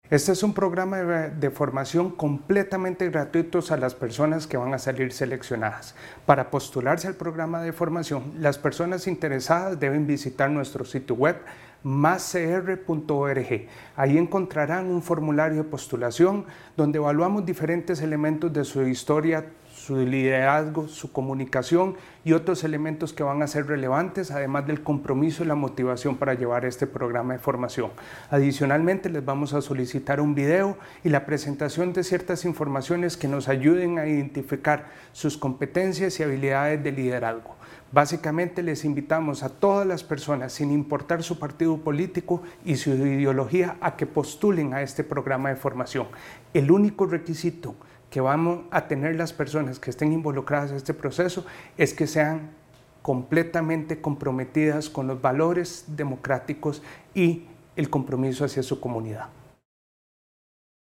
Este es un programa de formación completamente gratuito a las personas que van a salir seleccionadas. Para postularse al programa de formación, las personas interesadas deben visitar nuestro sitio web mascr.org. Ahí encontrarán un formulario de postulación donde evaluamos diferentes elementos de su historia, su liderazgo, su comunicación y otros elementos que van a ser relevantes, además del compromiso y la motivación para llevar este programa de formación. Adicionalmente, les vamos a solicitar un video y la presentación de ciertas informaciones que nos ayuden a identificar sus competencias y habilidades de liderazgo. Básicamente les invitamos a todas las personas, sin importar su partido político y su ideología, a que postulen a este programa de formación. El único requisito que vamos a tener las personas que estén involucradas en este proceso es que sean completamente comprometidas con los valores democráticos y el compromiso hacia su comunidad.